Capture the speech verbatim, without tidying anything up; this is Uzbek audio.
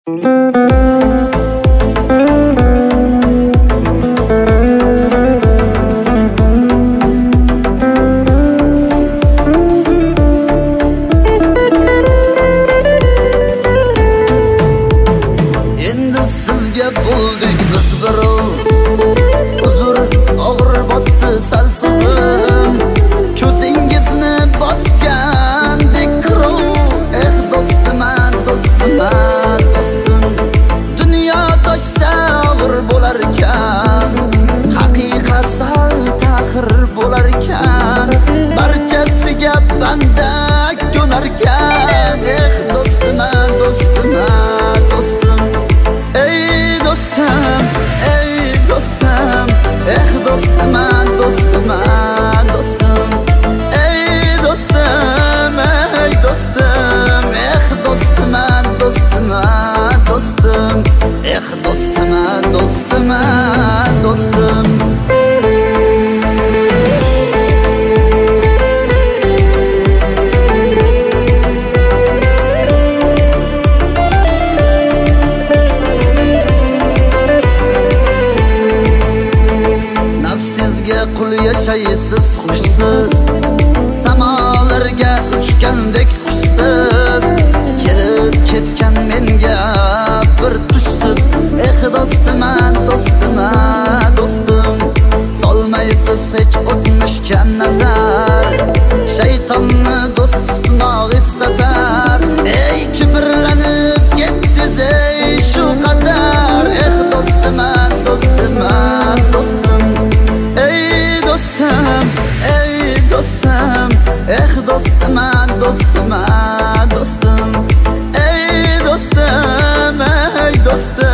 Endi sizga bo'ldik biz birov, uzr og'ir botdi sal so'zim, ko'zingizni bosgandek kirov. Eh do'stim, do'stim, do'stim, dunyo toshsa og'ir bo'lar ekan, haqiqat sal ta'xir bo'lar ekan, barchasiga banda ko'nar ekan. Eh do'stim, do'stim, do'stim, ey do'stim, ey do'stim, eh do'stim, do'stim, do'stim, ey do'stim, ey do'stim, eh do'stim, do'stim, do'stim, eh do'stim, do'stim, do'stim. Nafsizga qul yashaysiz xushsiz, samolarga uchgandek xushsiz, kelib ketgan menga bir tushsiz. Eh do'stim, do'stim, do'stim, solmaysiz hech o'tmishga nazar, shaytonni do'stmoq istatar. Ey kibrlanib ketdiz ey shu qadar. Eh do'stim, do'stim, do'stim, ey do'stim, ey do'stim, eh do'stim, do'stim, do'stim, ey do'stim, ey do'stim.